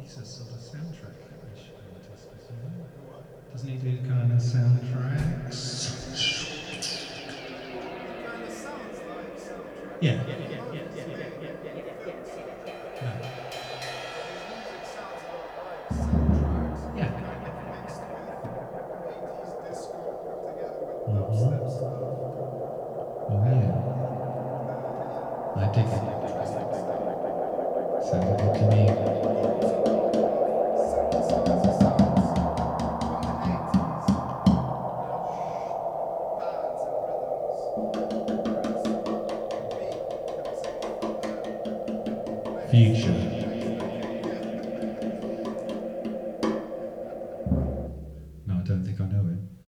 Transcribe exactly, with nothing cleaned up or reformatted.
he's a sort of soundtrack-ish artist as well. Doesn't he do kind of soundtracks? Kind of sounds like soundtracks. Yeah. At the moment, he's mainly doing film scores. Right. But his music sounds a lot like soundtracks, Yeah. kind of mixed with eighties disco together with dubstep Mm-hmm. stuff. Oh And yeah. uh, yeah, I dig it's it. interesting stuff. Sounds good to me. He used a lot of synthesizer sounds from the eighties, you know, pads and rhythms, whereas the beat comes in from the late Future.